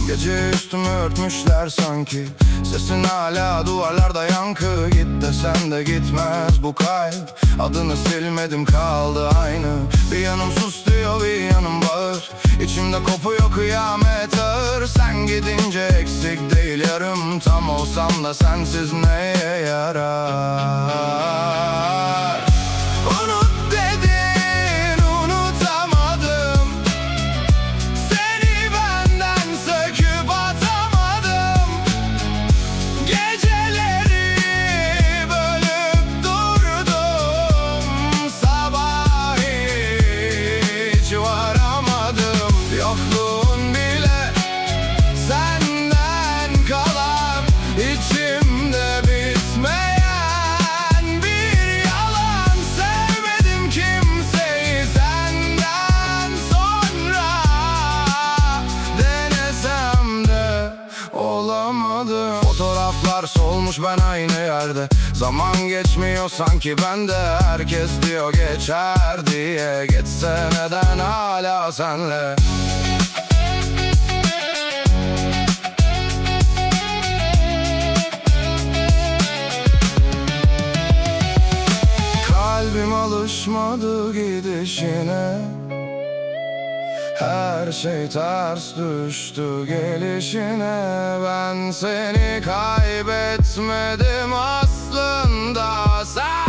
Gece üstümü örtmüşler sanki, sesin hala duvarlarda yankı. Git desen de gitmez bu kalp, adını silmedim kaldı aynı. Bir yanım sus diyor, bir yanım bağır. İçimde kopuyor kıyamet ağır. Sen gidince eksik değil yarım, tam olsam da sensiz neye yarar? Unut dedin, unutamadım. Seni benden söküp atamadım. Geceleri bölüp durdum, sabah hiç varamadım. Yokluğun bile senden kalan, içimde bitmeyen bir yalan. Sevmedim kimseyi senden sonra, denesem de olamadım. Fotoğraflar solmuş, ben aynı yerde. Zaman geçmiyor sanki bende, herkes diyor geçer diye. Geçse neden hala senle? Kalbim alışmadı gidişine, her şey ters düştü gelişine. Ben seni kaybetmedim aslında, sen